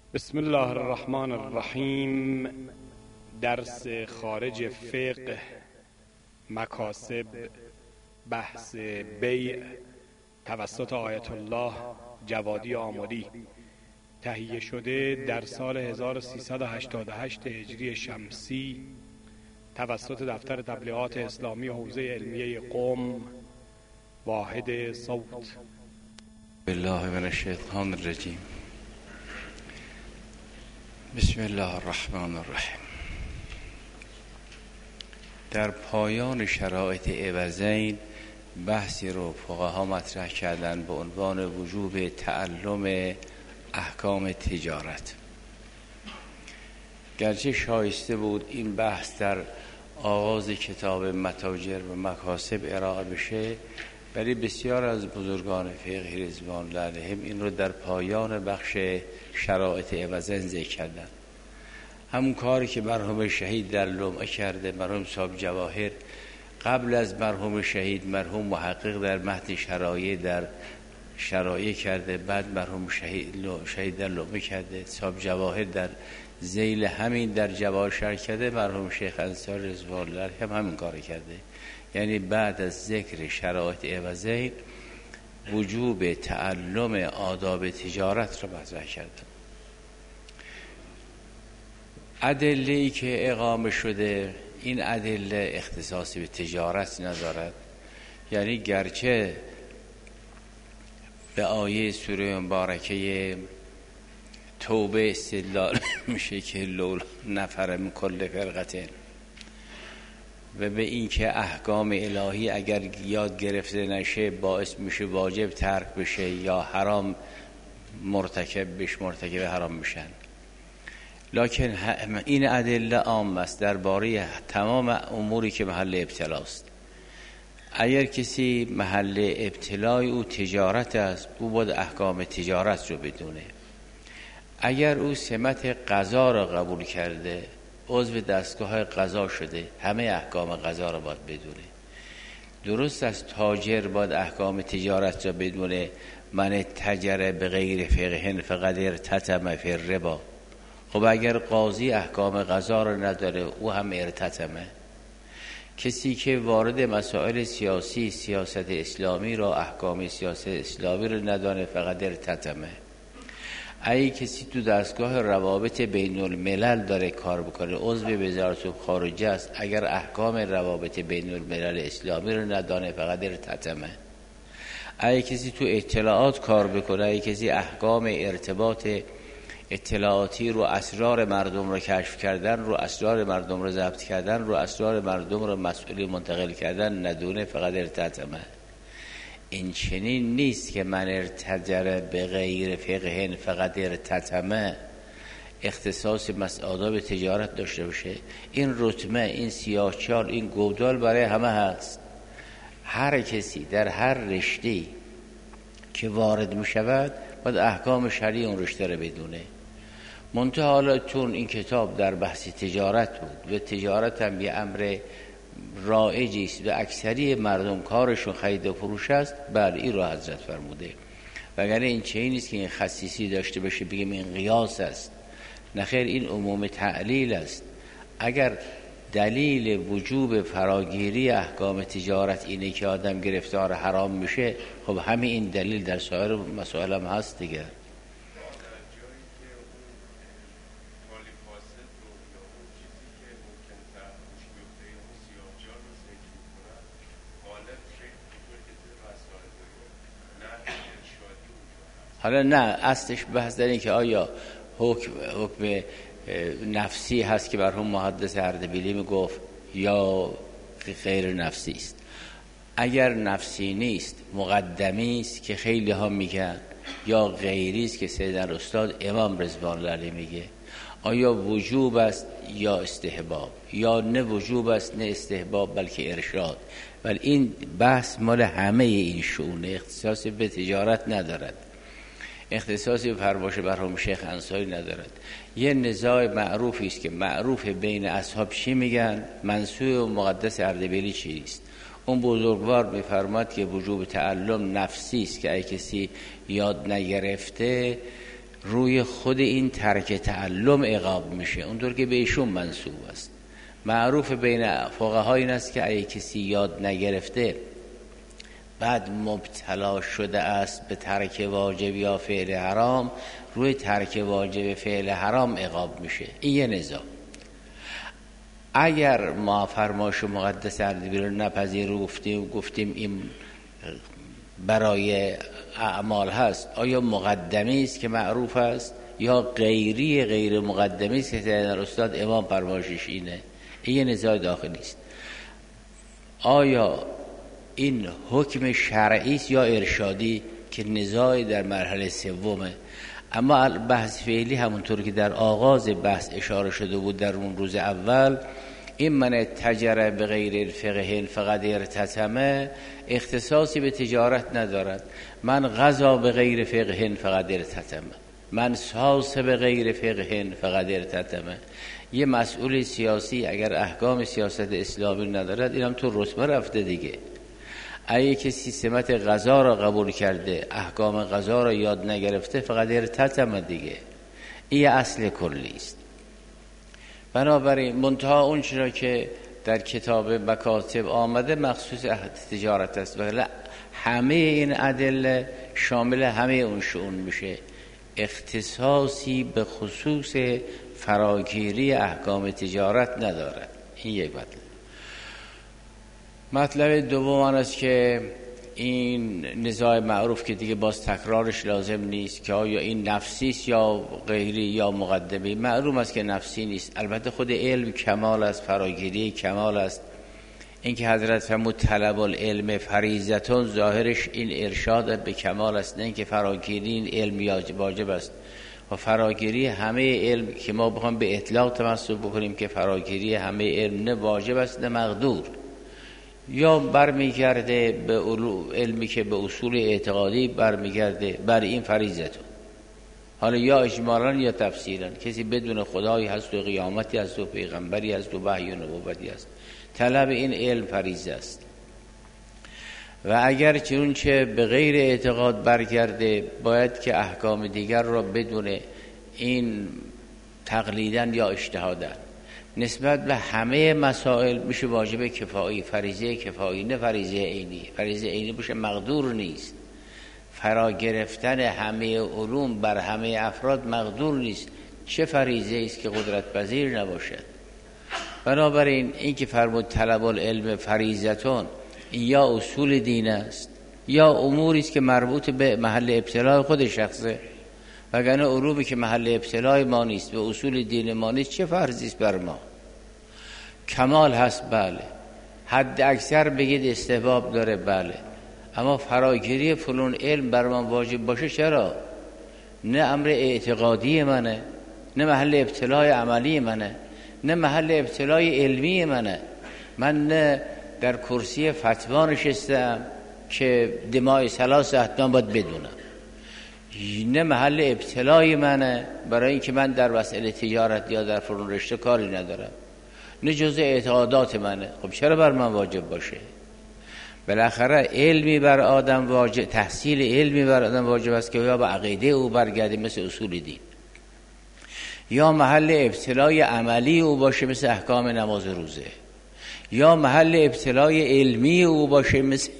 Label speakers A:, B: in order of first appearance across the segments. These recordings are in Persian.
A: بسم الله الرحمن الرحیم. درس خارج فقه، مکاسب، بحث بیع توسط آیت الله جوادی آملی، تهیه شده در سال 1388 هجری شمسی توسط دفتر تبلیغات اسلامی حوزه علمیه قم، واحد صوت.
B: بالله من الشیطان الرجیم. بسم الله الرحمن الرحیم. در پایان شرایط عوضین بحثی رو فقها مطرح کردن به عنوان وجوب تعلم احکام تجارت. گرچه شایسته بود این بحث در آغاز کتاب متاجر و مکاسب ارائه بشه، ولی بسیار از بزرگان فقهی رضوان الله علیهم این رو در پایان بخش شرایط عوضین ذکر کردن. همون کاری که مرحوم شهید در لمعه کرده، مرحوم صاحب جواهر قبل از مرحوم شهید، مرحوم محقق در متن در شرایع کرده، بعد مرحوم شهید در لمعه کرده، صاحب جواهر در ذیل همین در جواهر شرح کرده، مرحوم شیخ انصاری رضوان الله علیه هم همین کار کرده. یعنی بعد از ذکر شرایط عوضین وجوب تعلم آداب تجارت را مطرح کردن. ادله‌ای که اقامه شده، این ادله اختصاصی به تجارت ندارد. یعنی گرچه به آیه سوره مبارکه توبه استدلال میشه که لولا نفر من کل فرقه، و به این که احکام الهی اگر یاد گرفته نشه باعث میشه واجب ترک بشه یا حرام مرتکب حرام میشن. لکن این ادله عام است درباره تمام اموری که محل ابتلاست. اگر کسی محل ابتلای او تجارت است، او باید احکام تجارت رو بدونه. اگر او سمت قضا را قبول کرده، عضو دستگاه قضا شده، همه احکام قضا را باید بدونه. درست است تاجر باید احکام تجارت را بدونه. من تجر به غیر فقه فقد ارتتم فی الربا. خب اگر قاضی احکام قضا را نداره، او هم ارتتمه. کسی که وارد مسائل سیاسی، سیاست اسلامی را، احکام سیاست اسلامی را ندانه، فقد ارتتمه. اگه کسی تو دستگاه روابط بین الملل داره کار بکنه، عضو وزارت خارجه است، اگر احکام روابط بین الملل اسلامی رو ندانه، فقط ارتتمه. اگه کسی تو اطلاعات کار بکنه، اگه کسی احکام ارتباط اطلاعاتی رو، اسرار مردم رو کشف کردن رو، اسرار مردم رو ضبط کردن رو، اسرار مردم رو مسئولی منتقل کردن ندونه، فقط ارتتمه. این چنین نیست که من ارتجر به غیر فقه فقط ارتتمه اختصاص آداب تجارت داشته باشه. این رتمه، این سیاهچال، این گودال برای همه هست. هر کسی در هر رشته‌ای که وارد می شود باید احکام شرعی اون رشته رو بدونه. منتها حالا چون این کتاب در بحث تجارت بود و تجارت هم یه امر رایجی است و اکثری مردم کارشون خرید و فروش است، بر این رو حضرت فرموده. وگرنه این چه نیست که این خصیصی داشته باشه بگیم این قیاس است. نخیر، این عموم تعلیل است. اگر دلیل وجوب فراگیری احکام تجارت اینه که آدم گرفتار حرام میشه، خب همین این دلیل در سایر مسائل هم هست دیگه. حالا نه، اصلش بحث در این که آیا حکم نفسی هست که مرحوم محدث اردبیلی میگفت یا غیر نفسی است. اگر نفسی نیست، مقدمی است که خیلی ها میگن، یا غیری است که سیدنا استاد امام رضوان الله علیه میگه، آیا وجوب است یا استحباب، یا نه وجوب است نه استحباب بلکه ارشاد. ولی این بحث مال همه این شؤون، اختصاصی به تجارت ندارد، اختصاصی به فرمایش مرحوم شیخ انصاری ندارد. یه نزاع معروفی است که معروف بین اصحاب چی میگن، منصور و مقدس اردبیلی چیست. اون بزرگوار میفرماد که وجوب تعلم نفسی است که اگه کسی یاد نگرفته روی خود این ترک تعلم عقاب میشه، اونطور که به ایشون منسوب است. معروف بین فقها این است که اگه کسی یاد نگرفته بعد مبتلا شده است به ترک واجب یا فعل حرام، روی ترک واجب فعل حرام عقاب میشه. این یه نظام. اگر ما فرمایش مقدس اردبیل رو نپذیر و گفتیم این برای اعمال هست، آیا مقدمی است که معروف است یا غیر مقدمی است که در استاد امام فرمایشش اینه؟ این یه نزاع داخلی است. آیا این حکم شرعی است یا ارشادی که نزاع در مرحله سومه؟ اما بحث فعلی همونطور که در آغاز بحث اشاره شده بود در اون روز اول، این من تجر به غیر الفقه فقط ارتتمه اختصاصی به تجارت ندارد. من غذا به غیر فقه فقط ارتتمه، من ساس به غیر فقه فقط ارتتمه. یه مسئول سیاسی اگر احکام سیاست اسلامی ندارد، اینم تو رتبه رفته دیگه. اگه کسی سمت غذا را قبول کرده، احکام غذا را یاد نگرفته، فقط ارتتمه دیگه. این اصل کلی است. بنابراین منتها اون چرا که در کتاب مکاتب آمده مخصوص تجارت است، ولی همه این ادله شامل همه اون شؤون میشه، اختصاصی به خصوص فراگیری احکام تجارت ندارد. این یک مطلب دوم آن است که این نزاع معروف که دیگه باز تکرارش لازم نیست که آیا این نفسی است یا غیری یا مقدمی. معلوم است که نفسی نیست. البته خود علم کمال است، فراگیری کمال است. این که حضرت فرمود طلب العلم فریضتون، ظاهرش این ارشاد به کمال است، نه اینکه فراگیری این علم واجب است. و فراگیری همه علم که ما بخوام به اطلاق تمسک بکنیم که فراگیری همه علم نه واجب است نه مقدور، یا برمیگرده به علمی که به اصول اعتقادی برمیگرده، بر این فریضتون. حالا یا اجمالاً یا تفصیلاً، کسی بدون خدایی هست و قیامتی هست و پیغمبری هست و وحی و نبوتی هست، طلب این علم فریضه است. و اگر چنانچه به غیر اعتقاد برگرده، باید که احکام دیگر را بدونه، این تقلیداً یا اجتهاداً. نسبت به همه مسائل میشه واجب کفایی، فریضه کفایی، نه فریضه عینی. فریضه عینی باشه مقدور نیست. فرا گرفتن همه علوم بر همه افراد مقدور نیست. چه فریضه است که قدرت پذیر نباشد؟ بنابراین این که فرمود طلب العلم فریضتون، یا اصول دین است یا اموری است که مربوط به محل ابتلاء خود شخصه. وگرنه علومی که محل ابتلاء ما نیست و اصول دین ما نیست، چه فرضی است بر ما؟ کمال هست بله، حد اکثر بگید استحباب داره بله، اما فراگیری فلان علم بر من واجب باشه چرا؟ نه امر اعتقادی منه، نه محل ابتلاء عملی منه، نه محل ابتلاء علمی منه. من نه در کرسی فتوا نشستم که دماء ثلاث حتما باید بدونم، نه محل ابتلای منه برای اینکه من در مسئله تجارت یا در فلان رشته کاری ندارم، نه جزء اعتقادات منه. خب چرا بر من واجب باشه؟ بالاخره علمی بر آدم واجب، تحصیل علمی بر آدم واجب است که یا به عقیده او برگرده مثل اصول دین، یا محل ابتلای عملی او باشه مثل احکام نماز و روزه، یا محل ابتلای علمی او باشه مثل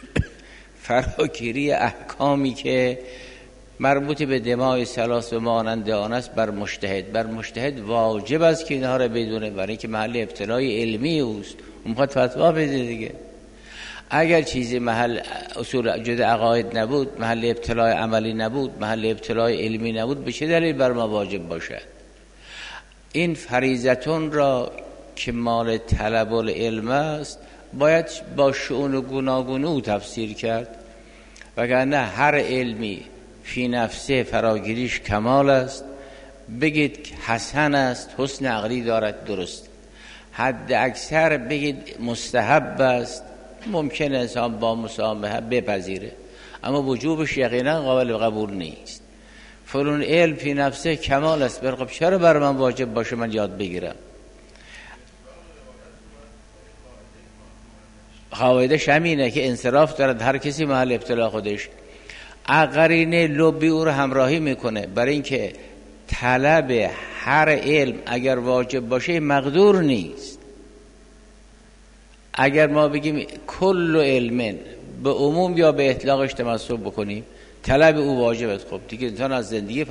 B: فراگیری احکامی که مربوط به دماء ثلاث و مانند آن است. بر مجتهد واجب است که اینها را بدونه، برای اینکه محل ابتلای علمی اوست، اون میخواد فتوا بده دیگه. اگر چیزی محل اصول جد عقاید نبود، محل ابتلای عملی نبود، محل ابتلای علمی نبود، به چه دلیل بر ما واجب باشد؟ این فریضتون را که مال طلب العلم است باید با شؤون گوناگون او تفسیر کرد، وگرنه هر علمی فی نفسه فراگیریش کمال است، بگید حسن است، حسن عقلی دارد، درست. حد اکثر بگید مستحب است، ممکن انسان با مسامحه بپذیره، اما وجوبش یقینا قابل قبول نیست. فلان علم فی نفسه کمال است، خب چرا بر من واجب باشه من یاد بگیرم؟ قاعده‌اش همینه که انصراف دارد هر کسی محل ابتلا خودش. قرینه لبی او رو همراهی میکنه، برای اینکه طلب هر علم اگر واجب باشه مقدور نیست. اگر ما بگیم کل علم به عموم یا به اطلاقش تمسک بکنیم، طلب او واجب است. خب دیگه انسان از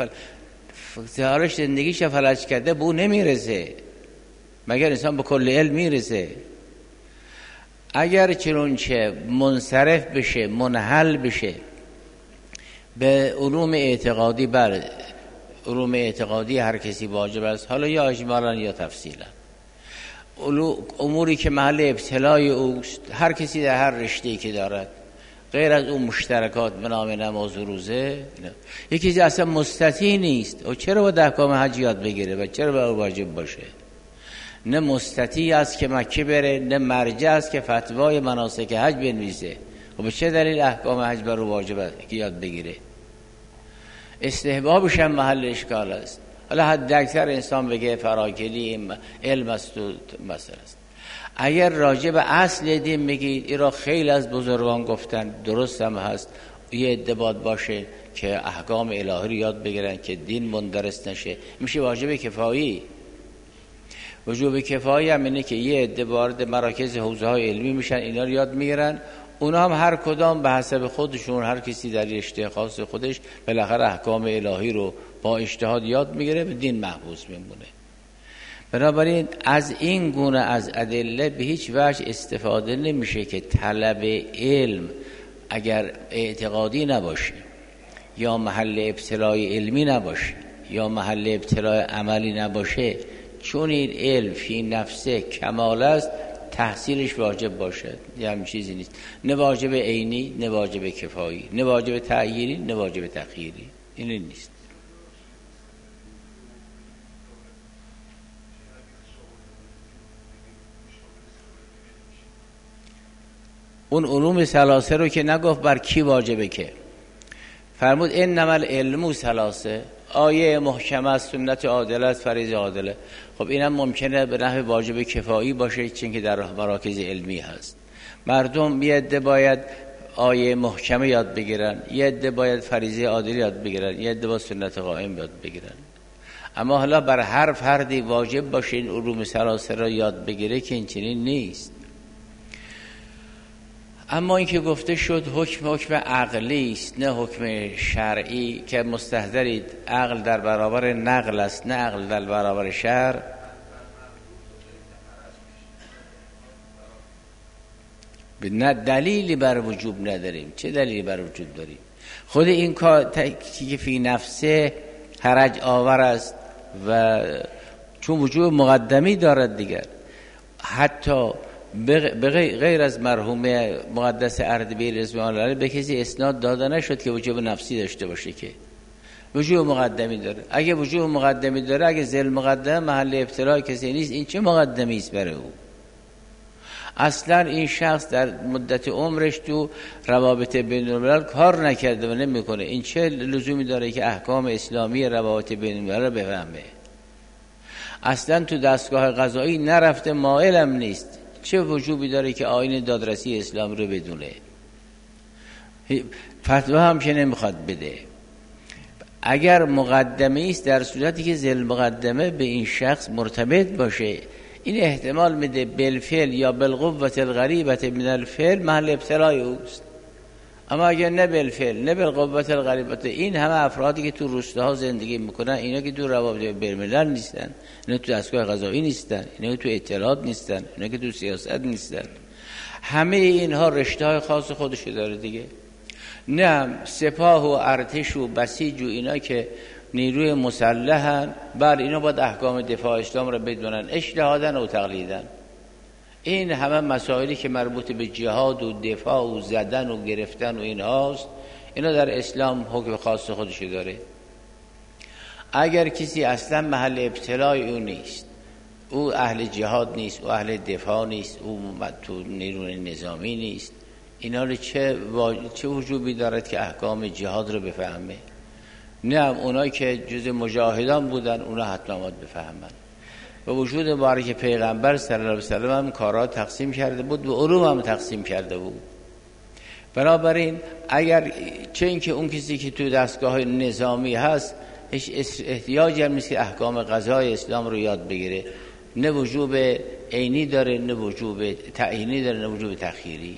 B: زندگیش فلج کرده به او نمیرسه، مگر انسان به کل علم میرسه. اگر چنانچه منصرف بشه، منحل بشه به علوم اعتقادی، بر علوم اعتقادی هر کسی واجب است، حالا یا اجمالا یا تفصیلا. اموری که محل ابتلای اوست، هر کسی در هر رشته‌ای که دارد، غیر از اون مشترکات به نام نماز و روزه، یکی چیز اصلا مستطیع نیست. و چرا باید احکام حج یاد بگیره و چرا باید واجب باشه؟ نه مستطیع است که مکه بره، نه مرجع است که فتوای مناسک حج بنویسه. و به چه دلیل احکام حج بر او واجب است که یاد بگیره؟ استحبابش هم محل اشکال است. حالا حد اکثر انسان بگه فراکلی علم است و مسئله است. اگر راجع به اصل دین بگید، این را خیلی از بزرگان گفتن، درست هم هست، یه ادباد باشه که احکام الهی رو یاد بگیرن که دین مندرس نشه، میشه واجب کفایی. وجوب کفایی هم اینه که یه عده وارد مراکز حوزه های علمی میشن، اینا رو یاد میگیرن، اونا هم هر کدام به حسب خودشون، هر کسی در رشته خاص خودش بالاخره احکام الهی رو با اجتهاد یاد میگیره، به دین محفوظ میمونه. بنابراین از این گونه از ادله به هیچ وجه استفاده نمیشه که طلب علم اگر اعتقادی نباشه یا محل ابتلای علمی نباشه یا محل ابتلای عملی نباشه، چون این علم فی نفسه کمال است، تحصیلش واجب باشه. یه همین چیزی نیست، نه واجب عینی، نه واجب کفایی، نه واجب تعیینی، نه واجب تخییری. این نیست. اون علوم ثلاثه رو که نگفت بر کی واجبه، که فرمود انما العلم ثلاثه، آیه محکمه است، سنت عادله است، فریضه عادله. خب اینم ممکنه به نحو واجب کفایی باشه، چون که در مراکز علمی هست. مردم یه عده باید آیه محکمه یاد بگیرن، یه عده باید فریضه عادله یاد بگیرن، یه عده با سنت قائم یاد بگیرن. اما حالا بر هر فردی واجب باشه این علوم ثلاثه را یاد بگیره که این چنین نیست. اما این که گفته شد حکم عقلی است نه حکم شرعی، که مستحضرید عقل در برابر نقل است نه عقل در برابر شرع. نه دلیلی بر وجوب نداریم. چه دلیلی بر وجود داریم؟ خود این کار که فی نفسه حرج آور است و چون وجوب مقدمی دارد دیگر. حتی غیر از مرحوم مقدس اردبیل رضوان الله علیه به کسی اسناد داده نشد که وجوب نفسی داشته باشه، که وجوب مقدمی داره. اگه وجوب مقدمی داره، اگه ذل مقدم محل ابتلا کسی نیست، این چه مقدمی است برای او؟ اصلا این شخص در مدت عمرش تو روابط بین الملل کار نکرده و نمیکنه. این چه لزومی داره که احکام اسلامی روابط بین الملل بفهمه؟ اصلا تو دستگاه قضایی نرفته، مائلم نیست. چه وجوبی داره که آیین دادرسی اسلام رو بدونه؟ فتوا هم که نمیخواد بده. اگر مقدمه است، در صورتی که ذل مقدمه به این شخص مرتبط باشه، این احتمال میده بالفعل یا بالقوة الغریبة من الفعل محل ابتلای اوست. اما اگر نه بالفعل نه بالقوة الغریبة، این همه افرادی که تو روستاها زندگی میکنن، اینا که تو روابط بین الملل نیستن، اینا تو دستگاه قضایی نیستن، اینا که تو اطلاعات نیستن، اینا که تو سیاست نیستن، همه اینها رشته های خاص خودشو داره دیگه. نه سپاه و ارتش و بسیج و اینا که نیروی مسلحن، بر اینا باید احکام دفاع اسلام رو بدونن، اجتهادن و تقلیدن. این همه مسائلی که مربوط به جهاد و دفاع و زدن و گرفتن و این هاست، اینا در اسلام حکم خاص خودشو داره. اگر کسی اصلا محل ابتلای او نیست، او اهل جهاد نیست، او اهل دفاع نیست، او تو نیروی نظامی نیست، اینا رو چه وجوبی دارد که احکام جهاد رو بفهمه؟ نه، اونایی که جز مجاهدان بودن اونا حتما باید بفهمن. و وجود مبارک پیغمبر صلی الله علیه و سلم هم کارها تقسیم کرده بود و علوم هم تقسیم کرده بود. بنابراین اگر چه اینکه اون کسی که تو دستگاه نظامی هست هیچ احتیاجی هم نیست که احکام قضای اسلام رو یاد بگیره، نه وجوب عینی داره، نه وجوب تعیینی داره، نه وجوب تخییری.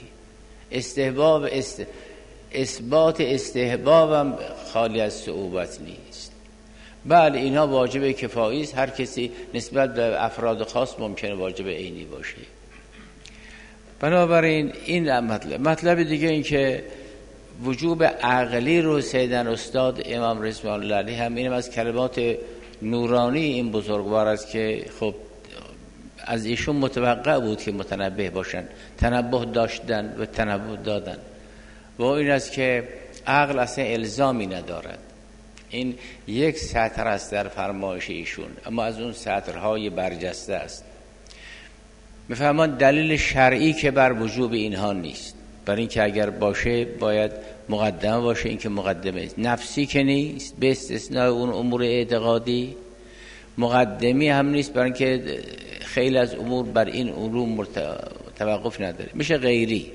B: اثبات استحباب هم خالی از صعوبت نیست. بله اینها واجب کفایی است، هر کسی نسبت به افراد خاص ممکنه واجب عینی باشه. بنابراین این مطلب دیگه این که وجوب عقلی رو سیدن استاد امام رضوان الله علیه هم اینم از کلمات نورانی این بزرگوار است که خب از ایشون متوقع بود که متنبه باشن، تنبه داشتن و تنبه دادن. و این است که عقل اصلا الزامی ندارد. این یک سطر است در فرمایش ایشون، اما از اون سطرهای برجسته است. میفهمان دلیل شرعی که بر وجوب اینها نیست، برای اینکه اگر باشه باید مقدمه باشه، این که مقدمه است. نفسی که نیست به استثناء اون امور اعتقادی، مقدمی هم نیست برای اینکه خیلی از امور بر این علوم توقف نداره، میشه غیری.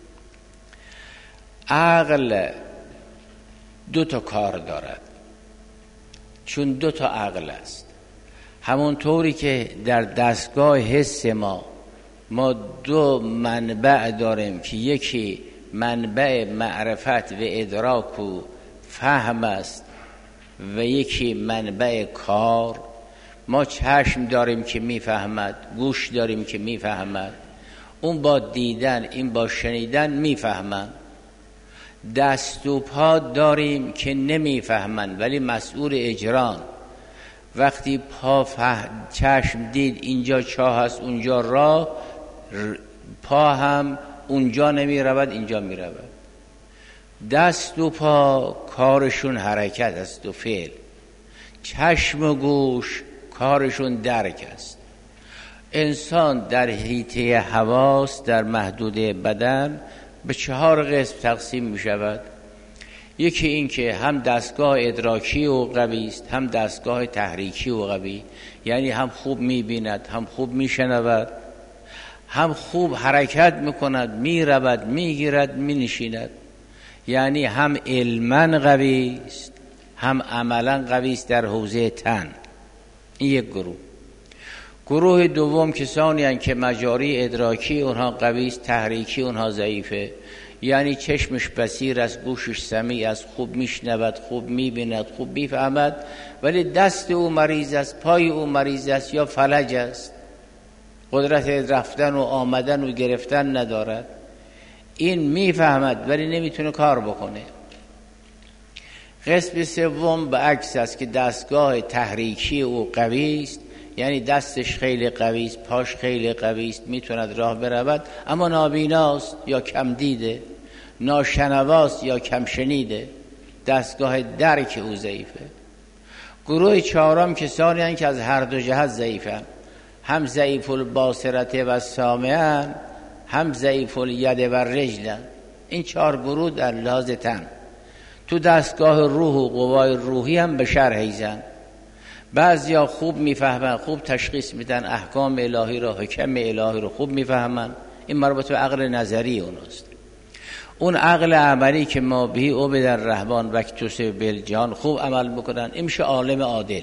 B: عقل دو تا کار دارد، چون دو تا عقل است. همون طوری که در دستگاه حس ما دو منبع داریم که یکی منبع معرفت و ادراک و فهم است و یکی منبع کار. ما چشم داریم که میفهمد، گوش داریم که میفهمد، اون با دیدن این با شنیدن میفهمند. دست و پا داریم که نمیفهمند ولی مسئول اجران. وقتی چشم دید اینجا چاه هست اونجا راه، پا هم اونجا نمی رود اینجا می رود. دست و پا کارشون حرکت است و فعل، چشم و گوش کارشون درک است. انسان در حیطه حواس در محدود بدن به 4 قسم تقسیم می شود. یکی این که هم دستگاه ادراکی و قوی است، هم دستگاه تحریکی و قوی، یعنی هم خوب می بیند، هم خوب می شنود، هم خوب حرکت می کند، می رود، می گیرد، می نشیند. یعنی هم علماً قوی است هم عملاً قوی است در حوزه تن. این یک گروه. گروه دوم کسانی هستند که مجاری ادراکی اونها قوی است، تحریکی اونها ضعیفه. یعنی چشمش بصیر است، گوشش سمیع است، خوب میشنود، خوب میبیند، خوب میفهمد، ولی دست او مریض است، پای او مریض است یا فلج است، قدرت رفتن و آمدن و گرفتن ندارد. این میفهمد ولی نمیتونه کار بکنه. قسم سوم به عکس است که دستگاه تحریکی او قوی است، یعنی دستش خیلی قوی است، پاش خیلی قوی است، میتوند راه برود، اما نابیناست یا کم دیده، ناشنواست یا کم شنیده، دستگاه درک او ضعیفه. گروه چهارم کسانی هستند که از هر دو جهت ضعیفند، هم ضعیف الباصرته و سامعن، هم ضعیف الید و رجلن. این 4 گروه در لحاظ تن. تو دستگاه روح و قوای روحی هم به شرح ایزن. بعضیا خوب میفهمن، خوب تشخیص میدن، احکام الهی رو، حکم الهی رو خوب میفهمن. این مربوط به عقل نظری اوناست. اون عقل عملی که ما بهی او به در رحمان وقتوس بلجان خوب عمل بکنن، این میشه عالم عادل.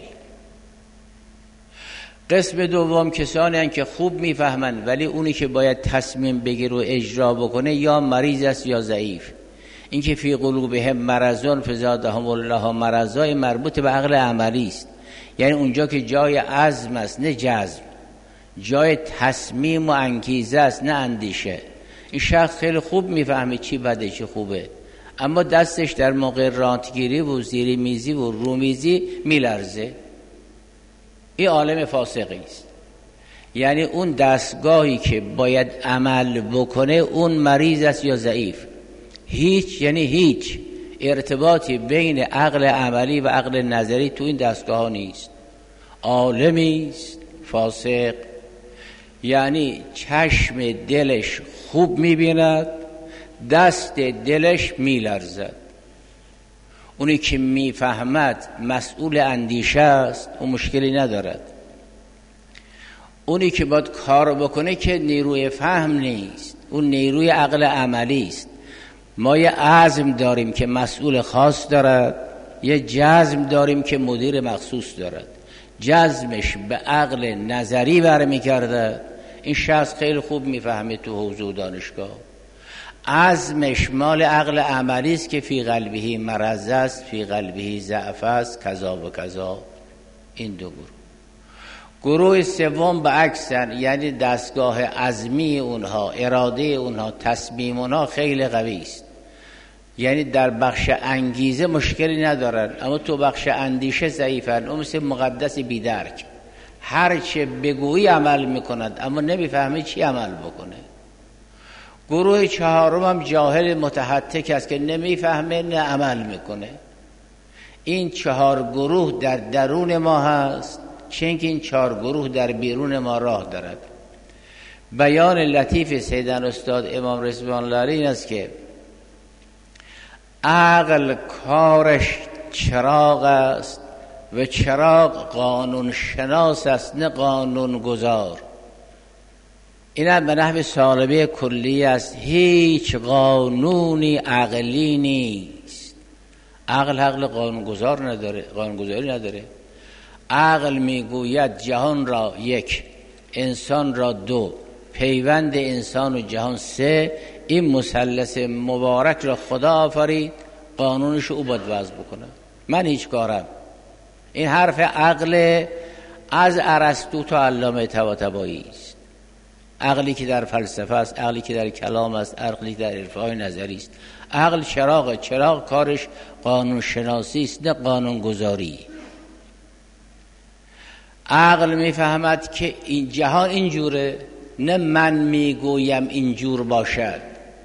B: قسم دوم کسانی هستند که خوب میفهمن ولی اونی که باید تصمیم بگیره و اجرا بکنه یا مریض است یا ضعیف. این که فی قلوبهم مرضون فزادهم الله مرضا مربوط به عقل عملی است. یعنی اونجا که جای عزم است نه جزم، جای تصمیم و انگیزه است نه اندیشه. این شخص خیلی خوب میفهمه چی بده چی خوبه، اما دستش در موقع رانتگیری و زیر میزی و رومیزی میلرزه. این عالم فاسقی است. یعنی اون دستگاهی که باید عمل بکنه اون مریض است یا ضعیف. هیچ، یعنی هیچ ارتباطی بین عقل عملی و عقل نظری تو این دستگاه ها نیست. عالمی است فاسق، یعنی چشم دلش خوب میبیند، دست دلش میلرزد. اونی که میفهمد مسئول اندیشه است، اون مشکلی ندارد. اونی که باید کار بکنه که نیروی فهم نیست، اون نیروی عقل عملی است. ما یه عزم داریم که مسئول خاص دارد، یه جزم داریم که مدیر مخصوص دارد. جزمش به عقل نظری برمیگرده، این شخص خیلی خوب میفهمه تو حوزه و دانشگاه. عزمش مال عقل عملی است که فی قلبه مرض است، فی قلبه ضعف است، کذا و کذا. این دو گروه سوم به عکسن، یعنی دستگاه عزمی اونها، اراده اونها، تصمیم اونها خیلی قوی است، یعنی در بخش انگیزه مشکلی ندارن، اما تو بخش اندیشه ضعیفن. اون مثل مقدس بیدرک، هر چه بگویی عمل میکند اما نمیفهمی چی عمل بکنه. گروه چهارم هم جاهل متحتک است که نمیفهمه نه عمل میکنه. این 4 گروه در درون ما هست، چون این 4 گروه در بیرون ما راه دارد. بیان لطیف سیدن استاد امام رضوان الله علیه این است که عقل کارش چراغ است و چراغ قانون شناس است نه قانون گذار. این هم به نحو سالبه کلی است، هیچ قانونی عقلی نیست. عقل قانون گذار نداره، قانون گذاری نداره. عقل میگوید جهان را 1، انسان را 2، پیوند انسان و جهان 3. این مثلث مبارک را خدا آفرید، قانونش او باید وضع بکنه، من هیچ کارم. این حرف عقل از ارسطو تا علامه طباطبایی است. عقلی که در فلسفه است، عقلی که در کلام است، عقلی که در عرفان نظری است. عقل چراغ کارش قانون شناسی است نه قانون گذاری. عقل میفهمد که این جهان اینجوره، نه من میگویم اینجور باشد.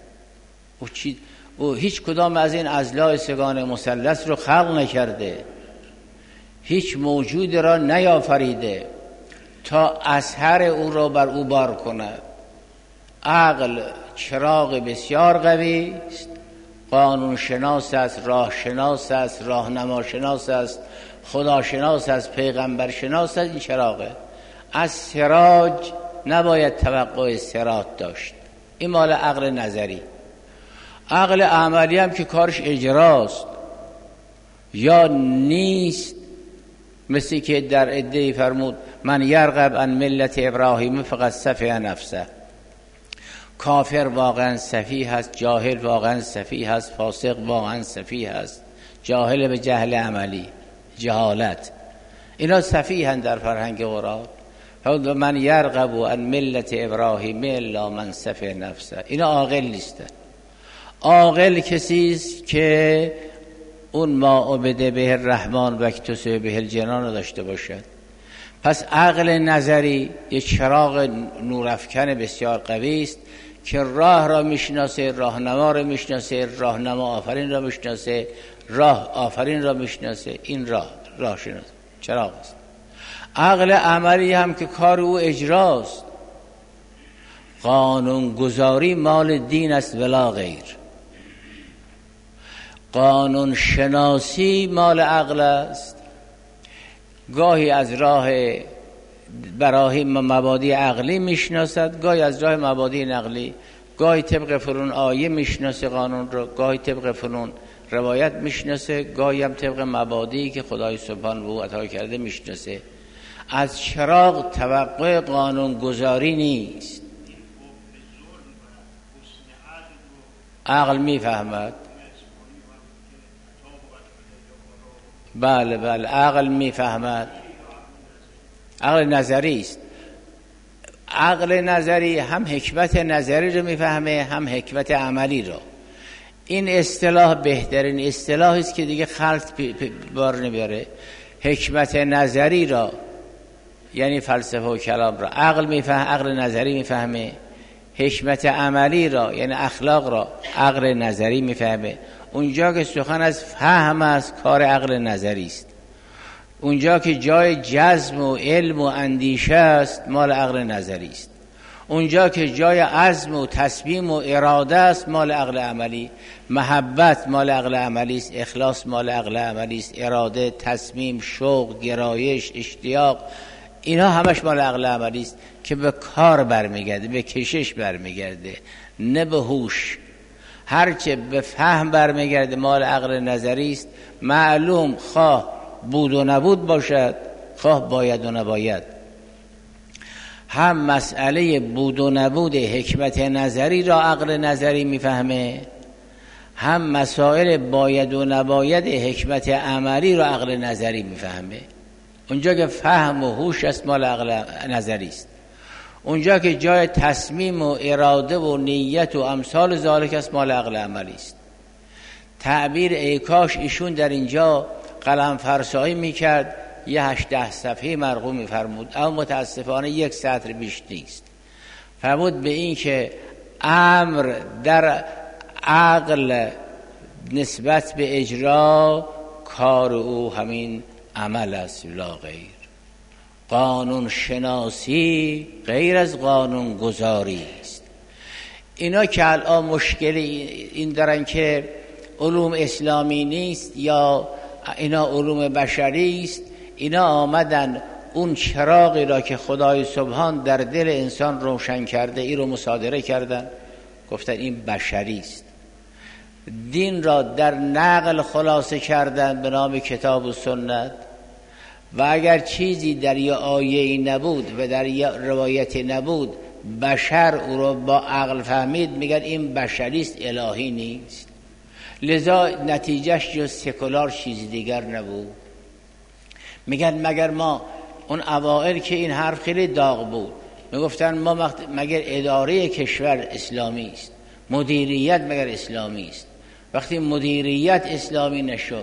B: او هیچ کدام از این اضلاع سگان مثلث رو خلق نکرده، هیچ موجود را نیافریده تا اثر او را بر او بار کند. عقل چراغ بسیار قوی است، قانون شناس است، راه شناس است، راهنما شناس است، خدا شناس است، پیغمبر شناس است. این چراغه. از سراج نباید توقع سراج داشت، این مال عقل نظری. عقل عملی هم که کارش اجراست یا نیست، مثل که در عده‌ای فرمود من یرغب عن ملت ابراهیم فقط سفیه نفسه. کافر واقعا سفیه هست، جاهل واقعا سفیه هست، فاسق واقعا سفیه هست، جاهل به جهل عملی، جهالت. اینا سفیه هستند در فرهنگ قرآن. من یرغب عن ملت ابراهیم الا من سفیه نفسه. اینا عاقل نیستن. عاقل کسی است که اون ما عبده به الرحمن و اکتسب به الجنان داشته باشد. پس عقل نظری یک چراغ نورافکن بسیار قوی است که راه را میشناسه، راهنما را میشناسه، راهنما آفرین را میشناسه، راه آفرین را میشناسه. این راه شناس چراغ است. عقل عملی هم که کار او اجراست. قانون گذاری مال دین است ولا غیر. قانون شناسی مال عقل است. گاهی از راه براهیم مبادی عقلی میشناسد، گاهی از راه مبادی نقلی، گاهی طبق فنون آیه میشناسه قانون رو، گاهی طبق فنون روایت میشناسه، گاهی هم طبق مبادی که خدای سبحان به او عطا کرده میشناسه. از چراغ توقع قانون گذاری نیست. عقل میفهمد. بله عقل میفهمد. عقل نظری است. عقل نظری هم حکمت نظری رو میفهمه، هم حکمت عملی رو. این اصطلاح بهترین اصطلاحی است که دیگه خلط بار نمیاره. حکمت نظری را یعنی فلسفه و کلام را عقل میفهمه، عقل نظری میفهمه. حکمت عملی را یعنی اخلاق را عقل نظری میفهمه. اونجا که سخن از فهم است کار عقل نظری است. اونجا که جای جزم و علم و اندیشه است مال عقل نظری است. اونجا که جای عزم و تصمیم و اراده است مال عقل عملی. محبت مال عقل عملی است، اخلاص مال عقل عملی است، اراده، تصمیم، شوق، گرایش، اشتیاق، اینا همش مال عقل عملی است که به کار برمیگرده، به کشش برمیگرده، نه به هوش. هرچه به فهم برمیگرده مال عقل نظری است. معلوم خواه بود و نبود باشد، خواه باید و نباید. هم مسئله بود و نبود حکمت نظری را عقل نظری میفهمه، هم مسائل باید و نباید حکمت عملی را عقل نظری میفهمه. اونجا که فهم و هوش است مال عقل نظری است. اونجا که جای تصمیم و اراده و نیت و امثال ذالک است مال عقل عملی است. تعبیر ای کاش ایشون در اینجا قلم فرسایی میکرد 8-10 صفحه مرقوم میفرمود، اما متاسفانه 1 سطر بیش نیست. فرمود به این که امر در عقل نسبت به اجرا کار او همین عمل است لا غیر. قانون شناسی غیر از قانون گذاری است. اینا که الان مشکلی این دارن که علوم اسلامی نیست یا اینا علوم بشری است، اینا آمدن اون چراغی را که خدای سبحان در دل انسان روشن کرده ای رو مصادره کردن، گفتن این بشری است. دین را در نقل خلاصه کردن به نام کتاب و سنت، و اگر چیزی در یه آیه نبود و در یه روایت نبود، بشر او رو با عقل فهمید، میگن این بشری است، الهی نیست. لذا نتیجهش جز سکولار چیز دیگر نبود. میگن مگر ما اون اوائل که این حرف خیلی داغ بود، میگفتن ما مگر اداره کشور اسلامی است، مدیریت مگر اسلامی است. وقتی مدیریت اسلامی نشد،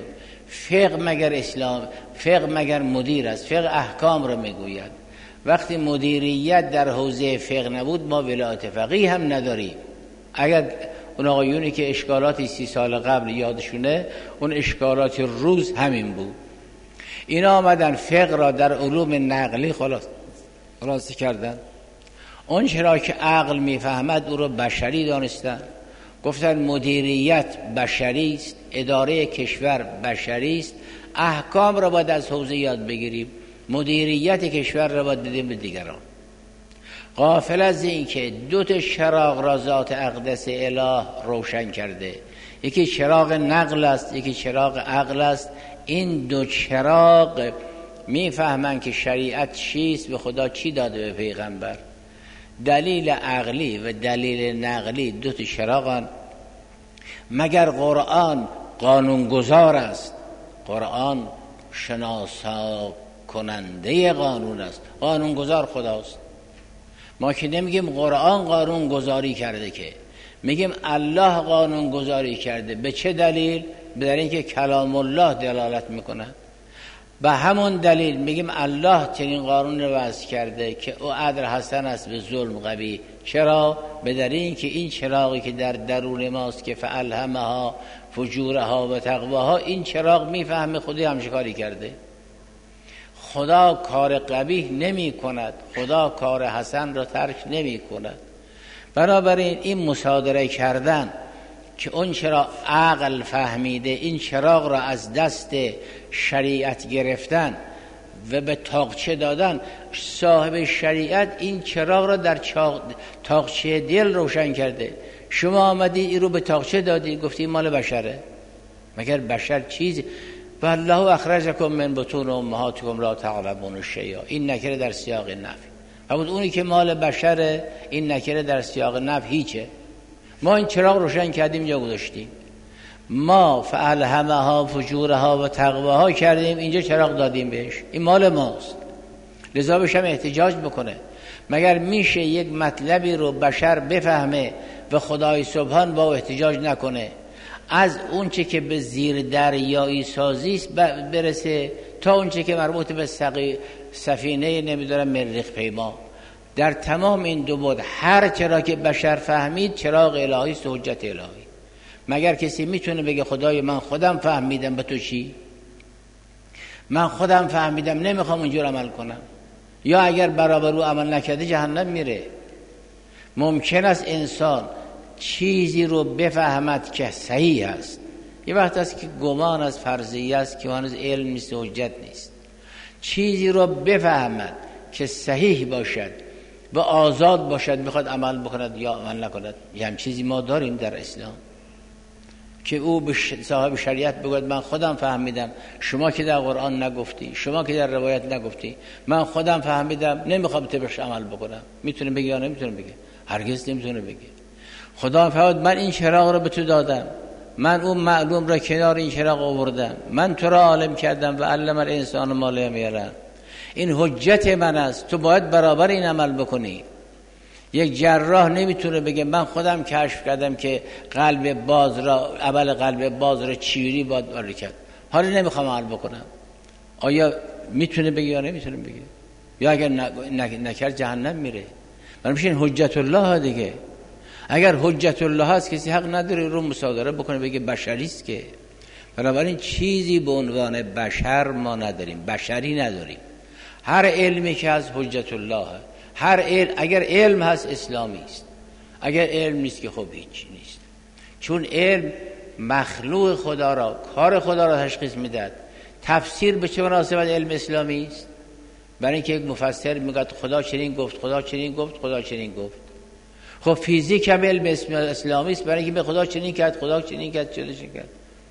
B: فقه مگر مدیر است، فقه احکام رو میگوید. وقتی مدیریت در حوزه فقه نبود، ما ولایت فقیه هم نداریم. اگر اون آقایونی که اشکالاتی 30 سال قبل یادشونه، اون اشکالات روز همین بود. اینا آمدن فقه را در علوم نقلی خلاصه کردن. اون چرا که عقل میفهمد او رو بشری دانستن. گفتن مدیریت بشری است، اداره کشور بشری است، احکام را باید از حوزه یاد بگیریم، مدیریت کشور را باید بدیم به دیگران. غافل از این که 2 چراغ را ذات اقدس اله روشن کرده، یکی چراغ نقل است، یکی چراغ عقل است. این 2 چراغ میفهمن که شریعت چیست و خدا چی داده به پیغمبر. دلیل عقلی و دلیل نقلی 2 چراغن. مگر قرآن قانونگذار است؟ قرآن شناسا کننده قانون است، قانونگذار خداست. ما که نمیگیم قرآن قانون گذاری کرده، که میگیم الله قانون گذاری کرده. به چه دلیل؟ به دلیل اینکه کلام الله دلالت میکنه. به همون دلیل میگیم الله چنین قانون رو وضع کرده که او عدل حسن است به ظلم قبیح. چرا؟ به دلیل اینکه این چراغی که در درون ماست که فالهمها فجورها و تقواها، این چراغ میفهمه خودی همشکاری کرده. خدا کار قبیح نمی کند، خدا کار حسن را ترک نمی کند. بنابراین این مصادره کردن که اون چرا عقل فهمیده، این چراغ را از دست شریعت گرفتن و به تاقچه دادن. صاحب شریعت این چراغ را در تاقچه دل روشن کرده. شما آمدی این رو به تاقچه دادی، گفتی مال بشره. مگر بشر چیزی؟ والله اخرجکم من بطون امهاتکم لا تعلمون شیئا. این نکره در سیاق نفی. همون اونی که مال بشره، این نکره در سیاق نفی هیچه. ما این چراغ روشن کردیم، اینجا گذاشتیم. ما فالهمها فجورها و تقواها کردیم، اینجا چراغ دادیم بهش. این مال ماست، لذا بهش هم احتجاج بکنه. مگر میشه یک مطلبی رو بشر بفهمه و خدای سبحان با احتجاج نکنه؟ از اون چه که به زیر دریایی سازیست برسه تا اون چه که مربوط به سفینه نمیدونم مریخ پیما. در تمام این 2 بعد هر چرا که بشر فهمید چراغ الهی است، حجت الهی. مگر کسی میتونه بگه خدای من خودم فهمیدم، به تو چی؟ من خودم فهمیدم نمیخوام اونجور عمل کنم. یا اگر برابر او عمل نکرده جهنم میره. ممکن است انسان چیزی رو بفهمد که صحیح است، یه وقت است که گمان از فرضیه است که هنوز علم نیست، حجت نیست. چیزی رو بفهمد که صحیح باشد و آزاد باشد، میخواد عمل بکند یا عمل نکند. یه هم چیزی ما داریم در اسلام. که او به صاحب شریعت بگوید من خودم فهمیدم، شما که در قرآن نگفتی، شما که در روایت نگفتی، من خودم فهمیدم، نمیخوام طبقش عمل بکنم. میتونه بگه یا نمیتونه بگه؟ هرگز نمیتونه بگه. خدا فرمود من این چراغ رو به تو دادم، من اون معلوم را کنار این چراغ آوردم، من تو را عالم کردم و علم الانسان ما لم یعلم. این حجت من است، تو باید برابر این عمل بکنی. یک جراح نمیتونه بگه من خودم کشف کردم که قلب باز را، عمل قلب باز را چیری باید باری کرد، حالا نمیخوام عمل بکنم. آیا میتونه بگه یا نمیتونه بگه؟ یا اگر نکرد جهنم میره. من میشه این حجت الله دیگه. اگر حجت الله هست کسی حق نداره رو مصادره بکنه بگه بشری است که. بنابراین چیزی به عنوان بشر ما نداریم، بشری نداریم. هر علمی که از حجت الله، هر علم، اگر علم هست اسلامی است، اگر علم نیست که خب هیچ نیست. چون علم مخلوق خدا را، کار خدا را تشخیص میدهد. تفسیر به چه مناسبت علم اسلامی است؟ برای اینکه یک مفسر میگه خدا چنین گفت، خدا چنین گفت، خدا چنین گفت. خب فیزیک هم علم اسلامی است، برای اینکه به خدا چنین کرد، خدا چنین کرد، چه کرد.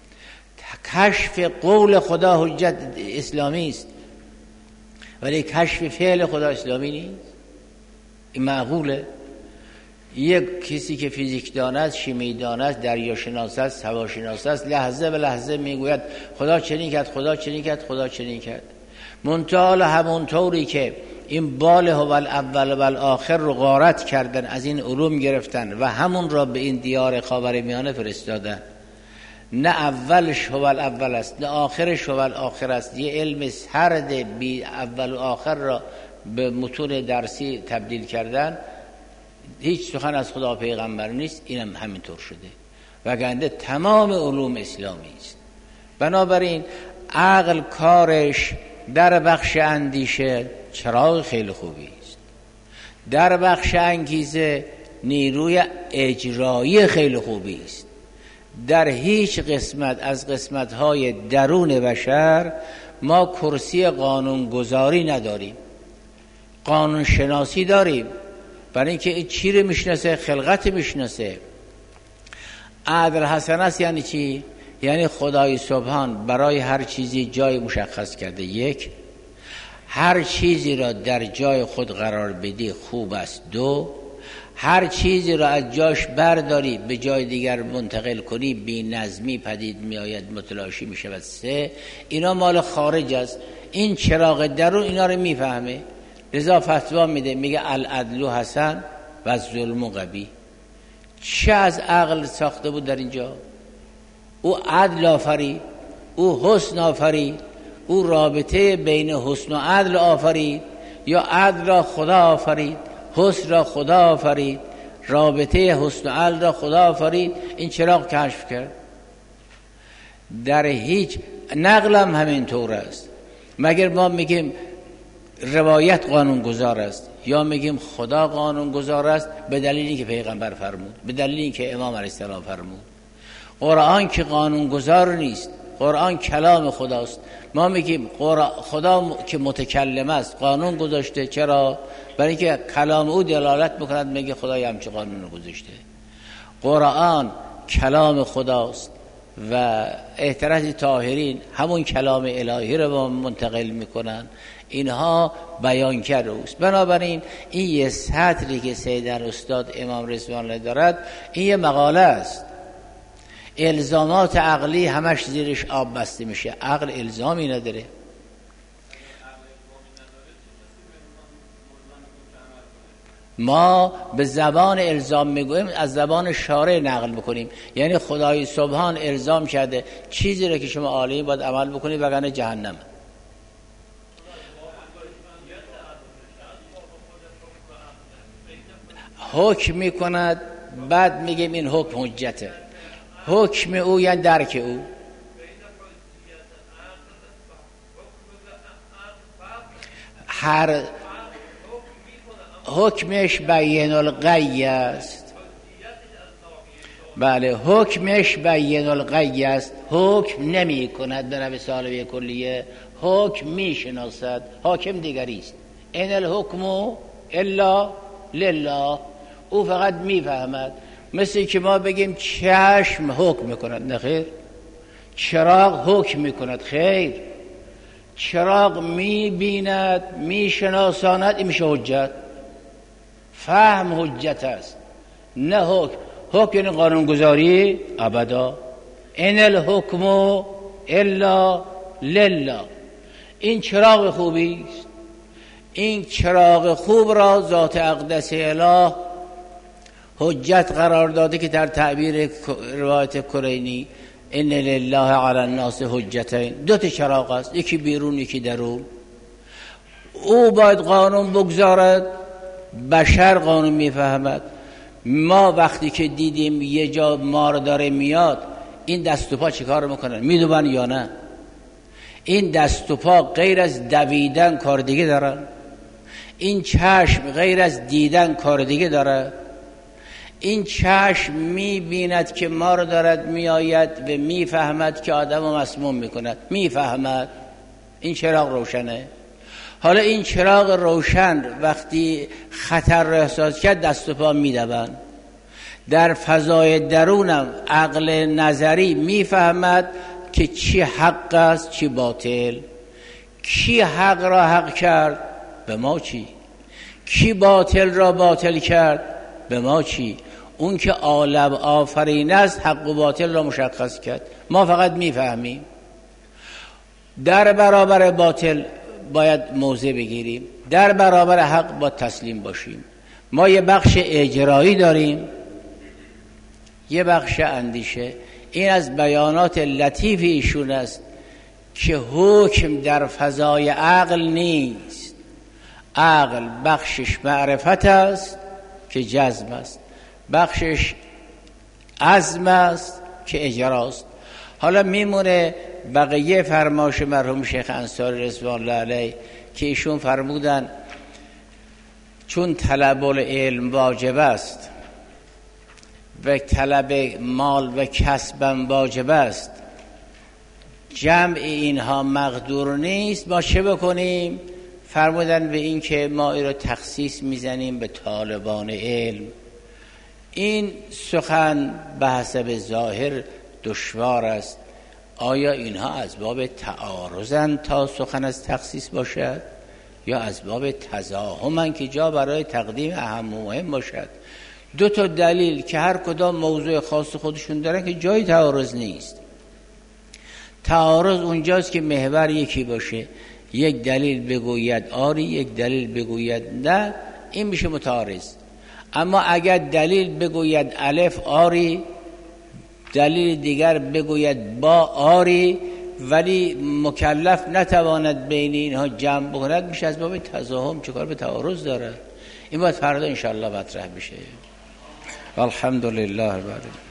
B: کشف قول خدا حجت اسلامی است، ولی کشف فعل خدا اسلامی نیست. این معقوله؟ یک کسی که فیزیک دانه است، شیمی دانه است، دریاشناس است، هواشناس است، لحظه به لحظه میگوید خدا چنین کرد، خدا چنین کرد، خدا چنین کرد. منتهی همون طوری که این بال هو الاول و الاخر رو غارت کردن، از این علوم گرفتن و همون را به این دیار خاورمیانه فرستادن. نه اولش هو الاول است، نه آخرش هو الاخر است. یه علم سرد بی اول و آخر را به متون درسی تبدیل کردن. هیچ سخن از خدا پیغمبر نیست. اینم همینطور شده. وگرنه تمام علوم اسلامی است. بنابراین عقل کارش در بخش اندیشه چراغ خیلی خوبی است، در بخش انگیزه نیروی اجرایی خیلی خوبی است. در هیچ قسمت از قسمت‌های درون بشر ما کرسی قانونگذاری نداریم. قانون شناسی داریم، برای اینکه این چی رو میشناسه؟ خلقت میشناسه. عدل حسن است یعنی چی؟ یعنی خدای سبحان برای هر چیزی جای مشخص کرده. یک، هر چیزی را در جای خود قرار بدی خوب است. دو، هر چیزی را از جاش برداری به جای دیگر منتقل کنی بی نظمی پدید می آید، متلاشی می شود. سه، اینا مال خارج است. این چراغ درون اینا رو می فهمه، لذا فتوا میده، میگه العدل حسن و الظلم قبیح. چه از عقل ساخته بود در اینجا؟ او عدل آفرید، او حسن آفرید، او رابطه بین حسن و عدل آفرید، یا عدل را خدا آفرید، حسن را خدا آفرید، رابطه حسن و عدل را خدا آفرید. این چراغ کشف کرد. در هیچ نقل هم همین طور است. مگر ما میگیم روایت قانونگذار است یا میگیم خدا قانونگذار است به دلیلی که پیغمبر فرمود، به دلیلی که امام علیه السلام فرمود. قرآن که قانونگذار نیست، قرآن کلام خداست. ما میگیم خدا که متکلم است قانون گذاشته. چرا؟ برای اینکه کلام او دلالت میکند، میگه خدای همچه قانون گذاشته. قرآن کلام خداست و احتراز طاهرین همون کلام الهی رو با منتقل میکنن. اینها بیانگر اوست. بنابراین این یه سطری که سید استاد امام رضوان الله دارد، این یه مقاله است. الزامات عقلی همش زیرش آب بسته میشه. عقل الزامی نداره. ما به زبان الزام میگویم، از زبان شارع نقل میکنیم. یعنی خدای سبحان الزام کرده چیزی رو که شما عالی باید عمل بکنید وگرنه جهنم. حکم میکند، بعد میگیم این حکم حجته. حکم او یعنی درک او. هر حکمش بین الغی است. بله، حکمش بین الغی است. حکم نمی کند به نوع سالوی کلیه، حکم می شناسد. حاکم دیگری است. ان الحکم الا لله. او فقط می فهمد. مثل که ما بگیم چشم حکم میکند، نه خیر. چراغ حکم میکند، خیر. چراغ میبیند، میشناساند، این میشه حجت. فهم حجت است، نه حکم. حکم یعنی قانونگذاری؟ ابدا. ان الحکم الا لله. این چراغ خوبی است. این چراغ خوب را ذات اقدس اله حجت قرار داده که در تعبیر روایت کرینی ان لله علی الناس حجتین، دو تا چراغ است، یکی بیرون یکی درون. او باید قانون بگذارد، بشر قانون میفهمد. ما وقتی که دیدیم یه جا مار داره میاد، این دست و پا چه کار میکنن؟ میدوبن یا نه؟ این دست و پا غیر از دویدن کار دیگه دارن؟ این چشم غیر از دیدن کار دیگه داره؟ این چشم میبیند که مار دارد میآید و میفهمد که آدم رو مسموم میکند، میفهمد. این چراغ روشنه. حالا این چراغ روشن وقتی خطر را احساس کرد، دست و پا میدوند. در فضای درونم عقل نظری میفهمد که چی حق است چی باطل. کی حق را حق کرد؟ به ما چی؟ کی باطل را باطل کرد؟ به ما چی؟ اون که عالم آفرین است حق و باطل را مشخص کرد، ما فقط میفهمیم. در برابر باطل باید موضع بگیریم، در برابر حق باید تسلیم باشیم. ما یه بخش اجرایی داریم، یه بخش اندیشه. این از بیانات لطیف ایشون است که حکم در فضای عقل نیست. عقل بخشش معرفت است که جزم است، بخشش عزم است که اجراست. حالا میمونه بقیه فرمایش مرحوم شیخ انصاری رضوان الله علیه که ایشون فرمودن چون طلب العلم واجب است و طلب مال و کسبم واجب است، جمع اینها مقدور نیست، ما چه بکنیم؟ فرمودن به این که ما این رو تخصیص میزنیم به طالبان علم. این سخن به حسب ظاهر دشوار است. آیا اینها از باب تعارضن تا سخن از تخصیص باشد یا از باب تزاحمن که جا برای تقدیم اهم و مهم باشد؟ دو تا دلیل که هر کدام موضوع خاص خودشون دارن که جای تعارض نیست. تعارض اونجاست که محور یکی باشه، یک دلیل بگوید آری، یک دلیل بگوید نه، این میشه متعارض. اما اگر دلیل بگوید الف آری، دلیل دیگر بگوید با آری، ولی مکلف نتواند بین اینها جمع بکند، میشه از باب تزاحم. چه کار به تعارض داره؟ این باید فردا انشاءالله مطرح بشه. الحمدلله رب العالمین.